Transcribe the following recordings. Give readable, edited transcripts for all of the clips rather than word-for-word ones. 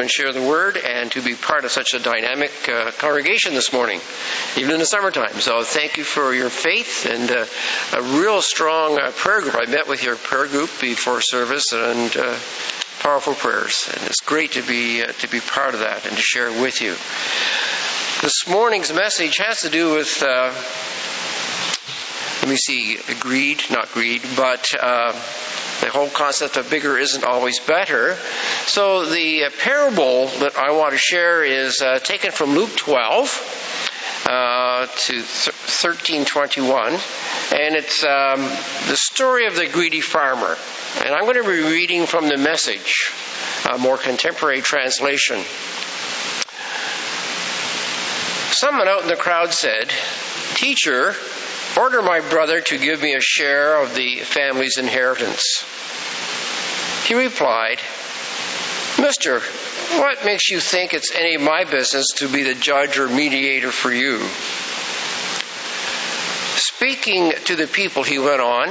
and share the Word and to be part of such a dynamic congregation this morning, even in the summertime. So thank you for your faith and a real strong prayer group. I met with your prayer group before service and powerful prayers. And it's great to be part of that and to share it with you. This morning's message has to do with, greed, not greed, but the whole concept of bigger isn't always better. So the parable that I want to share is taken from Luke 12 to 13:21, and it's the story of the greedy farmer. And I'm going to be reading from the Message, a more contemporary translation. Someone out in the crowd said, "Teacher, order my brother to give me a share of the family's inheritance." He replied, "Mister, what makes you think it's any of my business to be the judge or mediator for you?" Speaking to the people, he went on,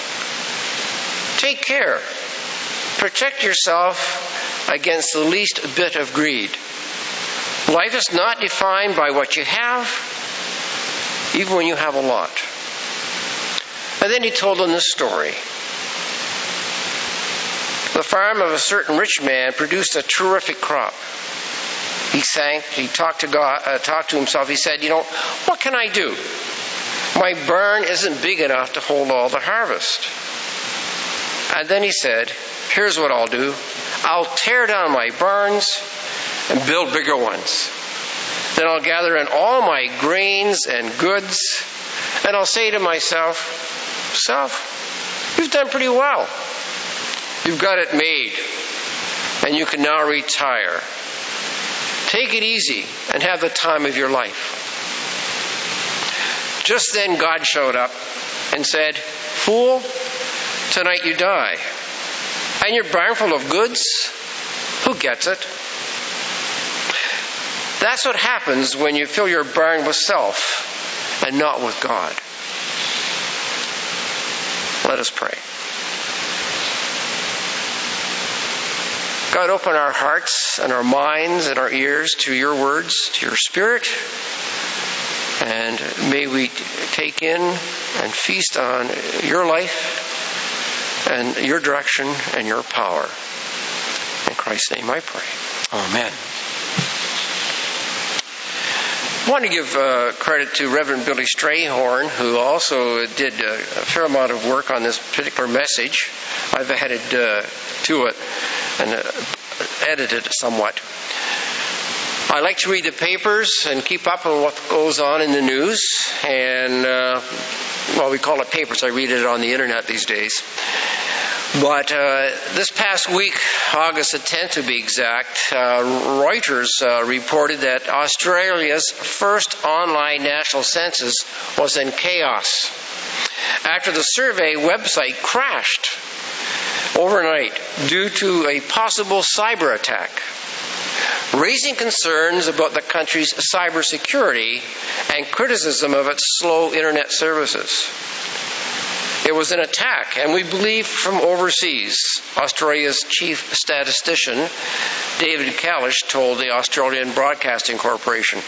"Take care. Protect yourself against the least bit of greed. Life is not defined by what you have, even when you have a lot." And then he told them this story. The farm of a certain rich man produced a terrific crop. He talked to himself. He said, "What can I do? My barn isn't big enough to hold all the harvest." And then he said, "Here's what I'll do. I'll tear down my barns and build bigger ones. Then I'll gather in all my grains and goods, and I'll say to myself, 'Self, you've done pretty well. You've got it made, and you can now retire. Take it easy and have the time of your life.' Just then God showed up and said, 'Fool, tonight you die. And your barn full of goods, who gets it?' That's what happens when you fill your barn with self and not with God." Let us pray. God, open our hearts and our minds and our ears to your words, to your Spirit, and may we take in and feast on your life and your direction and your power. In Christ's name I pray. Amen. I want to give credit to Reverend Billy Strayhorn, who also did a fair amount of work on this particular message. I've added to it and edited it somewhat. I like to read the papers and keep up on what goes on in the news. And, we call it papers. I read it on the internet these days. But this past week, August the 10th to be exact, Reuters reported that Australia's first online national census was in chaos after the survey website crashed overnight due to a possible cyber attack, raising concerns about the country's cybersecurity and criticism of its slow internet services. It was an attack, and we believe from overseas, Australia's chief statistician, David Kalish, told the Australian Broadcasting Corporation.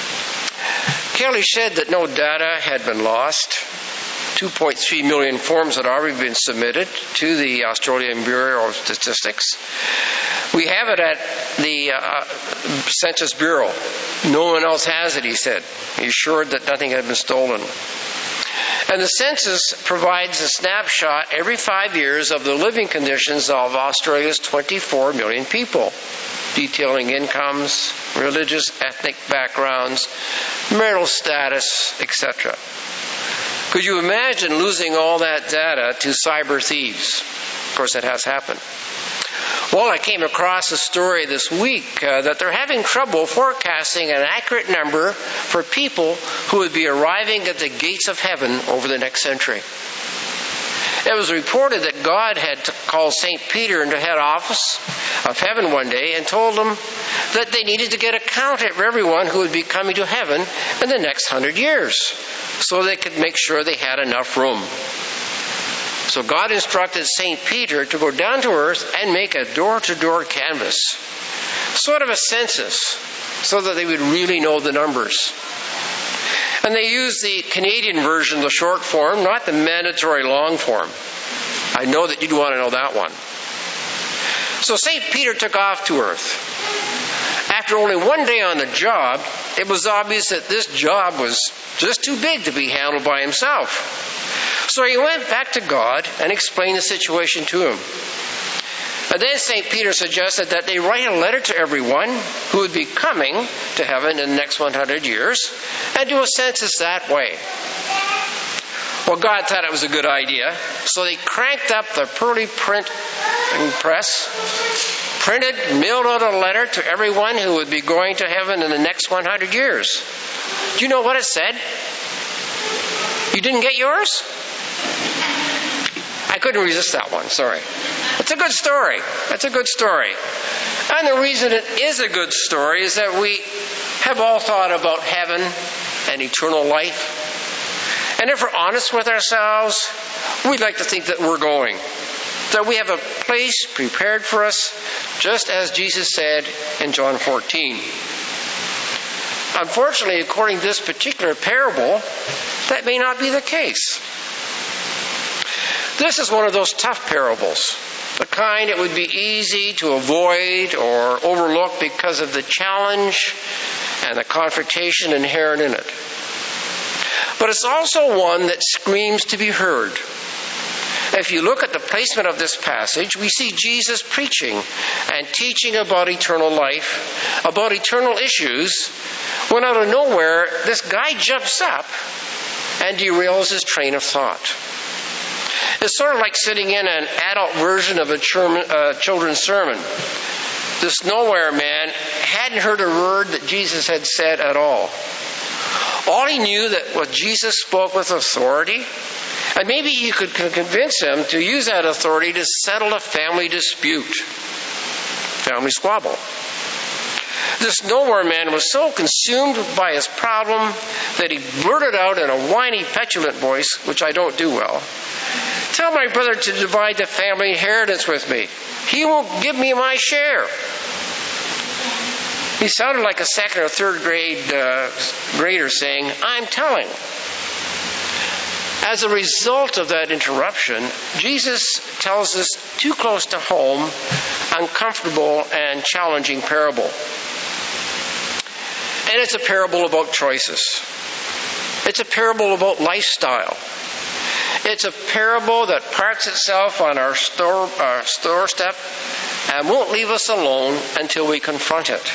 Kalish said that no data had been lost. 2.3 million forms had already been submitted to the Australian Bureau of Statistics. We have it at the Census Bureau. No one else has it, he said. He assured that nothing had been stolen. And the census provides a snapshot every 5 years of the living conditions of Australia's 24 million people, detailing incomes, religious, ethnic backgrounds, marital status, etc. Could you imagine losing all that data to cyber thieves? Of course, it has happened. Well, I came across a story this week that they're having trouble forecasting an accurate number for people who would be arriving at the gates of heaven over the next century. It was reported that God had called St. Peter into head office of heaven one day and told them that they needed to get a count of everyone who would be coming to heaven in the next 100 years so they could make sure they had enough room. So God instructed St. Peter to go down to earth and make a door-to-door canvass sort of a census, so that they would really know the numbers. And they used the Canadian version, the short form, not the mandatory long form. I know that you'd want to know that one. So St. Peter took off to earth. After only one day on the job, it was obvious that this job was just too big to be handled by himself. So he went back to God and explained the situation to him. And then St. Peter suggested that they write a letter to everyone who would be coming to heaven in the next 100 years and do a census that way. Well, God thought it was a good idea, so they cranked up the pearly print press, printed, mailed out a letter to everyone who would be going to heaven in the next 100 years. Do you know what it said? You didn't get yours? I couldn't resist that one, sorry. It's a good story. It's a good story. And the reason it is a good story is that we have all thought about heaven and eternal life. And if we're honest with ourselves, we'd like to think that we're going. That we have a place prepared for us, just as Jesus said in John 14. Unfortunately, according to this particular parable, that may not be the case. This is one of those tough parables, the kind it would be easy to avoid or overlook because of the challenge and the confrontation inherent in it. But it's also one that screams to be heard. If you look at the placement of this passage, we see Jesus preaching and teaching about eternal life, about eternal issues, when out of nowhere, this guy jumps up and derails his train of thought. It's sort of like sitting in an adult version of a children's sermon. This nowhere man hadn't heard a word that Jesus had said at all. All he knew that was Jesus spoke with authority, and maybe he could convince him to use that authority to settle a family dispute, family squabble. This nowhere man was so consumed by his problem that he blurted out in a whiny, petulant voice, which I don't do well, "Tell my brother to divide the family inheritance with me. He won't give me my share." He sounded like a second or third grader saying, "I'm telling." As a result of that interruption, Jesus tells us too close to home, uncomfortable and challenging parable. And it's a parable about choices. It's a parable about lifestyle. It's a parable that parks itself on our doorstep and won't leave us alone until we confront it.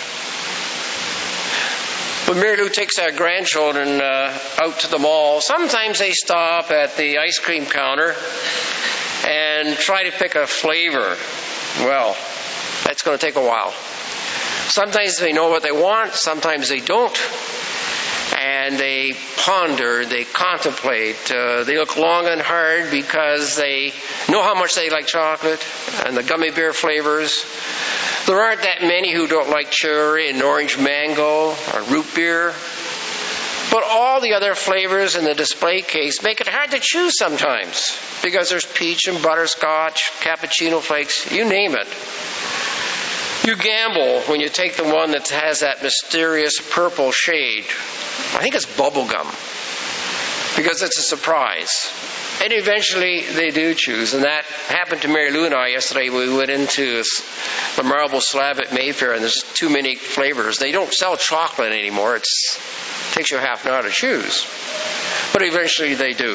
When Mary Lou takes our grandchildren out to the mall, sometimes they stop at the ice cream counter and try to pick a flavor. Well, that's going to take a while. Sometimes they know what they want, sometimes they don't. And they ponder, they contemplate, they look long and hard because they know how much they like chocolate and the gummy bear flavors. There aren't that many who don't like cherry and orange mango or root beer. But all the other flavors in the display case make it hard to choose sometimes because there's peach and butterscotch, cappuccino flakes, you name it. You gamble when you take the one that has that mysterious purple shade. I think it's bubble gum because it's a surprise. And eventually they do choose. And that happened to Mary Lou and I yesterday. We went into the Marble Slab at Mayfair, and there's too many flavors. They don't sell chocolate anymore. It takes you half an hour to choose. But eventually they do.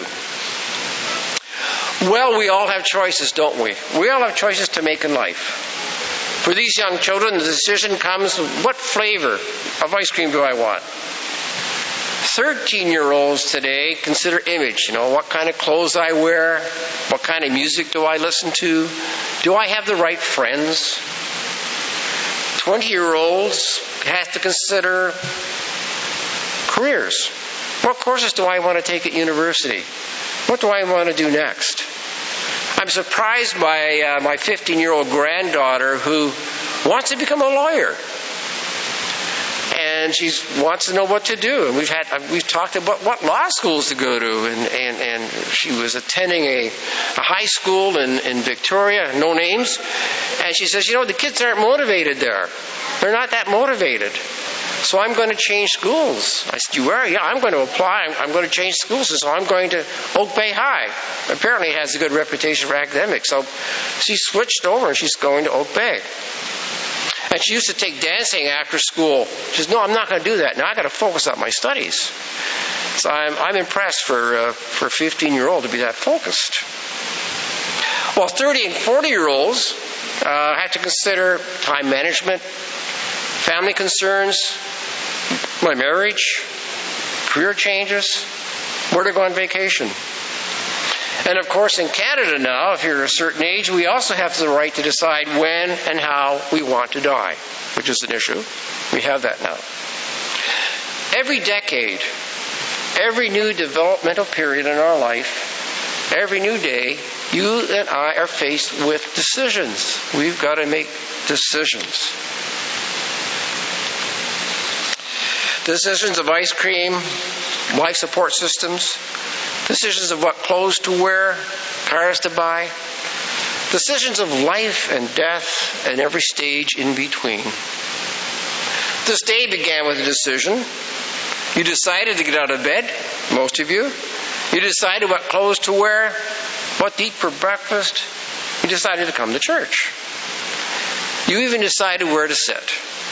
Well, we all have choices, don't we? We all have choices to make in life. For these young children, the decision comes, what flavor of ice cream do I want? 13-year-olds today consider image. What kind of clothes I wear? What kind of music do I listen to? Do I have the right friends? 20-year-olds have to consider careers. What courses do I want to take at university? What do I want to do next? I'm surprised by my 15-year-old granddaughter who wants to become a lawyer. And she wants to know what to do. And we've talked about what law schools to go to. And she was attending a high school in Victoria, no names. And she says, the kids aren't motivated there. They're not that motivated. So I'm going to change schools. I said, you are? Yeah, I'm going to apply. I'm going to change schools. So I'm going to Oak Bay High. Apparently it has a good reputation for academics. So she switched over and she's going to Oak Bay. And she used to take dancing after school. She says, no, I'm not going to do that. Now I've got to focus on my studies. So I'm impressed for a 15-year-old to be that focused. Well, 30 and 40-year-olds have to consider time management, family concerns, my marriage, career changes, where to go on vacation. And of course, in Canada now, if you're a certain age, we also have the right to decide when and how we want to die, which is an issue. We have that now. Every decade, every new developmental period in our life, every new day, you and I are faced with decisions. We've got to make decisions. Decisions of ice cream, life support systems, decisions of what clothes to wear, cars to buy, decisions of life and death and every stage in between. This day began with a decision. You decided to get out of bed, most of you. You decided what clothes to wear, what to eat for breakfast. You decided to come to church. You even decided where to sit.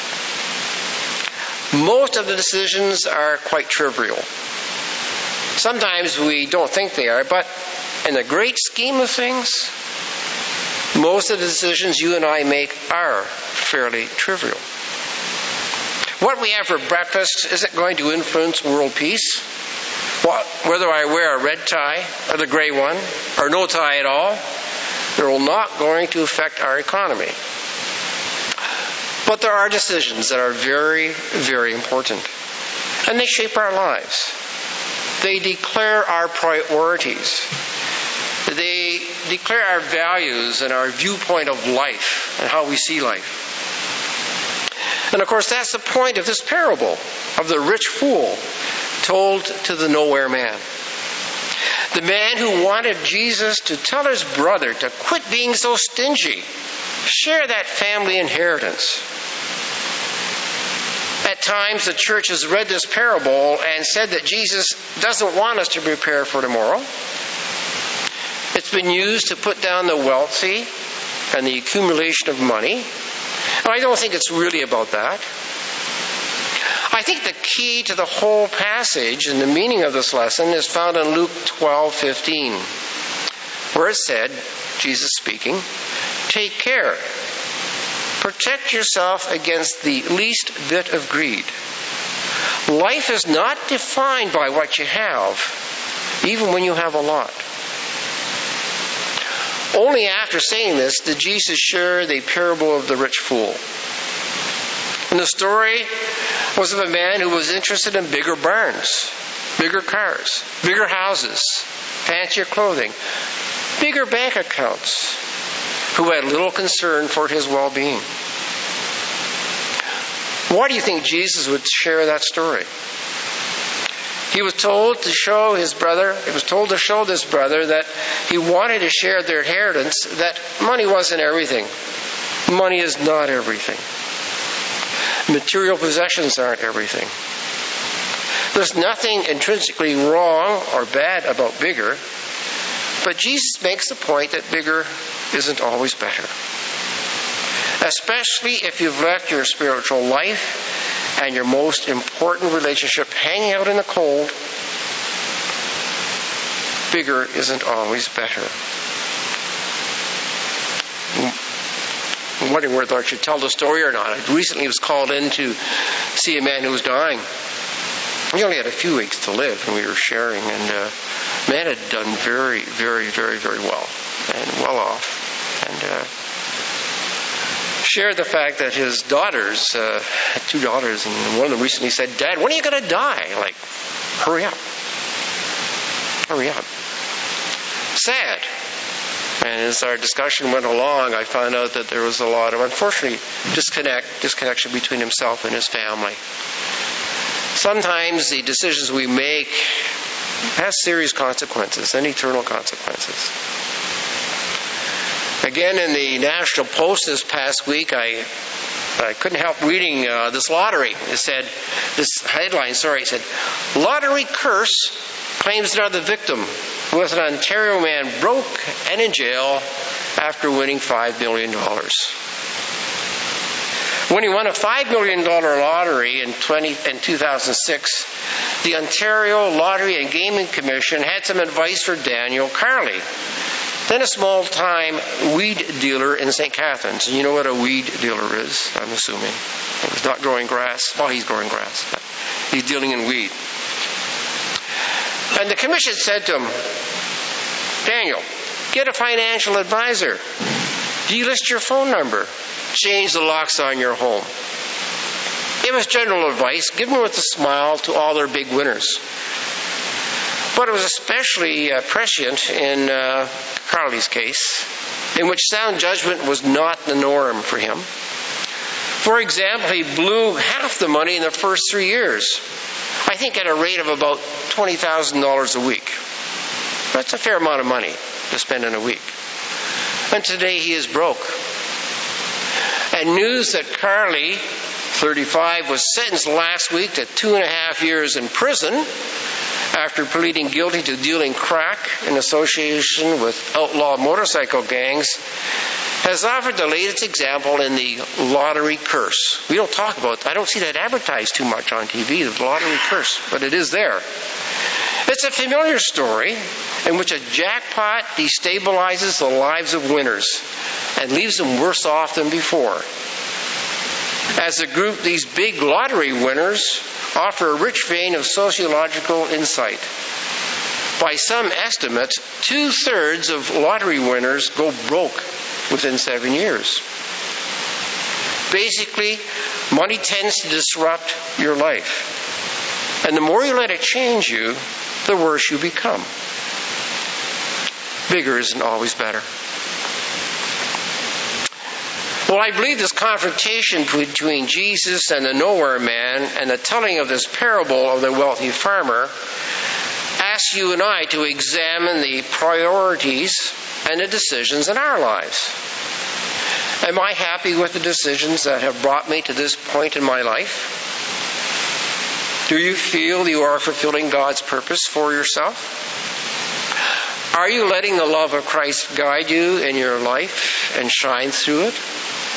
Most of the decisions are quite trivial. Sometimes we don't think they are, but in the great scheme of things, most of the decisions you and I make are fairly trivial. What we have for breakfast isn't going to influence world peace. Whether I wear a red tie or the gray one, or no tie at all, they're not going to affect our economy. But there are decisions that are very, very important. And they shape our lives. They declare our priorities. They declare our values and our viewpoint of life and how we see life. And of course, that's the point of this parable of the rich fool told to the nowhere man. The man who wanted Jesus to tell his brother to quit being so stingy, share that family inheritance. At times, the church has read this parable and said that Jesus doesn't want us to prepare for tomorrow. It's been used to put down the wealthy and the accumulation of money. And I don't think it's really about that. I think the key to the whole passage and the meaning of this lesson is found in Luke 12:15, where it said, Jesus speaking, "Take care. Protect yourself against the least bit of greed. Life is not defined by what you have, even when you have a lot." Only after saying this did Jesus share the parable of the rich fool. And the story was of a man who was interested in bigger barns, bigger cars, bigger houses, fancier clothing, bigger bank accounts, who had little concern for his well-being. Why do you think Jesus would share that story? He was told to show this brother that he wanted to share their inheritance, that money wasn't everything. Money is not everything. Material possessions aren't everything. There's nothing intrinsically wrong or bad about bigger, but Jesus makes the point that bigger isn't always better. Especially if you've left your spiritual life and your most important relationship hanging out in the cold, bigger isn't always better. I'm wondering whether I should tell the story or not. I recently was called in to see a man who was dying. He only had a few weeks to live, and we were sharing, and the man had done very, very, very, very well, and well off. And shared the fact that his daughters, had 2 daughters, and one of them recently said, "Dad, when are you going to die?" Like, hurry up. Hurry up. Sad. And as our discussion went along, I found out that there was a lot of, unfortunately, disconnection between himself and his family. Sometimes the decisions we make have serious consequences and eternal consequences. Again, in the National Post this past week, I couldn't help reading this lottery. It said, this headline, said, "Lottery curse claims another victim, with an Ontario man broke and in jail after winning $5 million. When he won a $5 million lottery in 2006, the Ontario Lottery and Gaming Commission had some advice for Daniel Carley, then a small-time weed dealer in St. Catharines. And you know what a weed dealer is, I'm assuming. He's not growing grass. Well, he's growing grass, but he's dealing in weed. And the commission said to him, "Daniel, get a financial advisor. Delist your phone number. Change the locks on your home." It was general advice given with a smile to all their big winners. But it was especially prescient in Carley's case, in which sound judgment was not the norm for him. For example, he blew half the money in the first 3 years, I think at a rate of about $20,000 a week. That's a fair amount of money to spend in a week. And today he is broke. And news that Carley, 35, was sentenced last week to 2.5 years in prison after pleading guilty to dealing crack in association with outlaw motorcycle gangs, has offered the latest example in the lottery curse. We don't talk about that. I don't see that advertised too much on TV, the lottery curse, but it is there. It's a familiar story in which a jackpot destabilizes the lives of winners and leaves them worse off than before. As a group, these big lottery winners offer a rich vein of sociological insight. By some estimates, 2/3 of lottery winners go broke within 7 years. Basically, money tends to disrupt your life. And the more you let it change you, the worse you become. Bigger isn't always better. Well, I believe this confrontation between Jesus and the nowhere man and the telling of this parable of the wealthy farmer asks you and I to examine the priorities and the decisions in our lives. Am I happy with the decisions that have brought me to this point in my life? Do you feel you are fulfilling God's purpose for yourself? Are you letting the love of Christ guide you in your life and shine through it?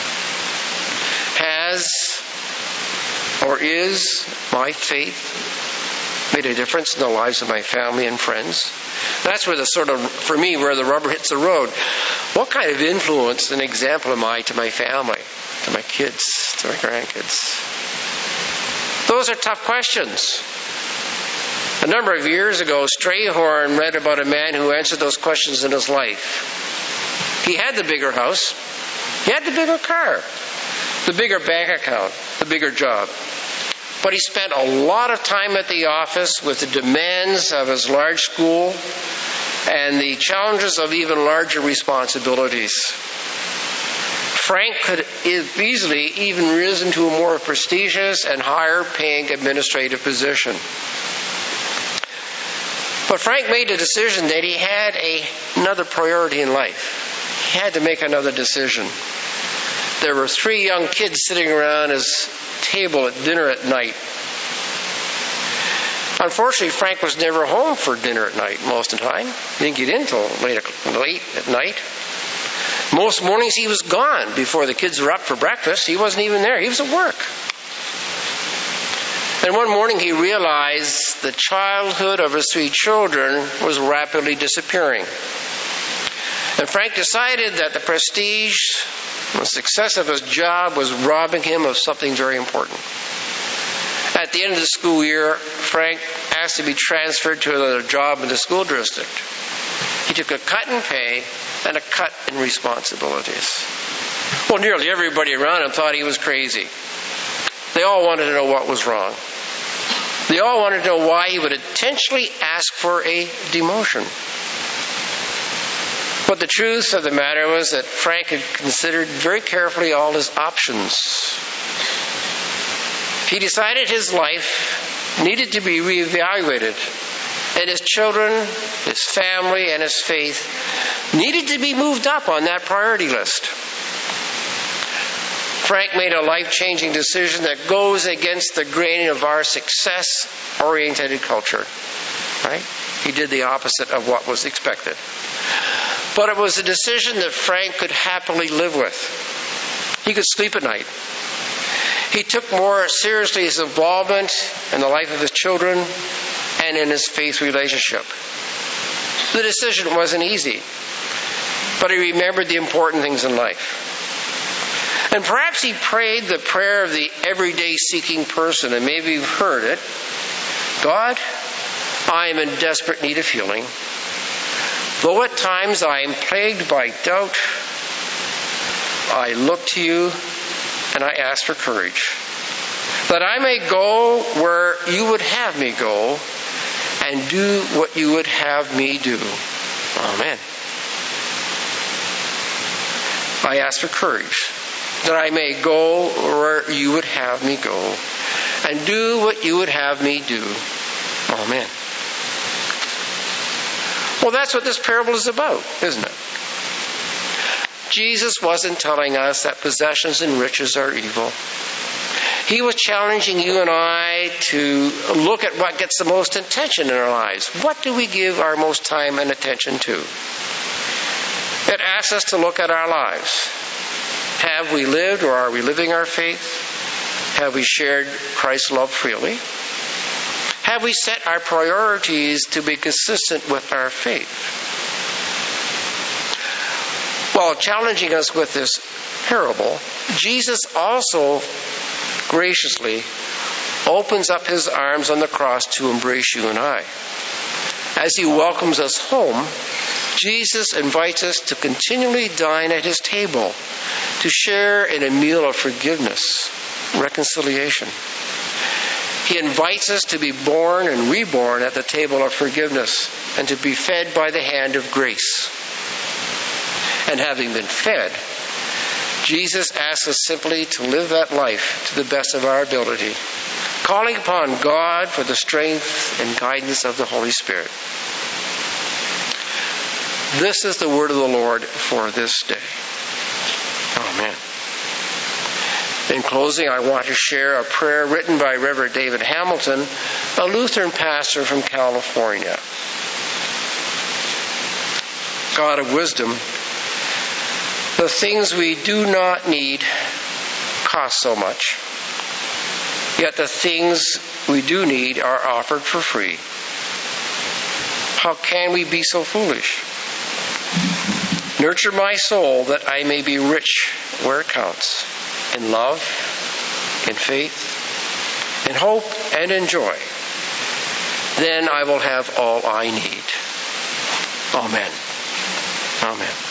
Has or is my faith made a difference in the lives of my family and friends? That's where for me, where the rubber hits the road. What kind of influence and example am I to my family, to my kids, to my grandkids? Those are tough questions. A number of years ago, Strayhorn read about a man who answered those questions in his life. He had the bigger house. He had the bigger car, the bigger bank account, the bigger job. But he spent a lot of time at the office with the demands of his large school and the challenges of even larger responsibilities. Frank could easily even risen to a more prestigious and higher paying administrative position. But Frank made a decision that he had another priority in life. He had to make another decision. There were 3 young kids sitting around his table at dinner at night. Unfortunately, Frank was never home for dinner at night most of the time. He didn't get in until late at night. Most mornings he was gone before the kids were up for breakfast. He wasn't even there. He was at work. And one morning he realized the childhood of his 3 children was rapidly disappearing. And Frank decided that the prestige and the success of his job was robbing him of something very important. At the end of the school year, Frank asked to be transferred to another job in the school district. He took a cut in pay and a cut in responsibilities. Well, nearly everybody around him thought he was crazy. They all wanted to know what was wrong. They all wanted to know why he would intentionally ask for a demotion. But the truth of the matter was that Frank had considered very carefully all his options. He decided his life needed to be reevaluated, and his children, his family, and his faith needed to be moved up on that priority list. Frank made a life-changing decision that goes against the grain of our success-oriented culture. Right? He did the opposite of what was expected. But it was a decision that Frank could happily live with. He could sleep at night. He took more seriously his involvement in the life of his children and in his faith relationship. The decision wasn't easy, but he remembered the important things in life. And perhaps he prayed the prayer of the everyday seeking person, and maybe you've heard it. God, I am in desperate need of healing. Though at times I am plagued by doubt, I look to you and I ask for courage, that I may go where you would have me go and do what you would have me do. Amen. I ask for courage, that I may go where you would have me go and do what you would have me do. Amen. Well, that's what this parable is about, isn't it? Jesus wasn't telling us that possessions and riches are evil. He was challenging you and I to look at what gets the most attention in our lives. What do we give our most time and attention to? It asks us to look at our lives. Have we lived or are we living our faith? Have we shared Christ's love freely? Have we set our priorities to be consistent with our faith? While challenging us with this parable, Jesus also graciously opens up his arms on the cross to embrace you and I. As he welcomes us home, Jesus invites us to continually dine at his table, to share in a meal of forgiveness, reconciliation. He invites us to be born and reborn at the table of forgiveness and to be fed by the hand of grace. And having been fed, Jesus asks us simply to live that life to the best of our ability, calling upon God for the strength and guidance of the Holy Spirit. This is the word of the Lord for this day. Amen. In closing, I want to share a prayer written by Reverend David Hamilton, a Lutheran pastor from California. God of wisdom, the things we do not need cost so much, yet the things we do need are offered for free. How can we be so foolish? Nurture my soul that I may be rich where it counts, in love, in faith, in hope, and in joy. Then I will have all I need. Amen. Amen.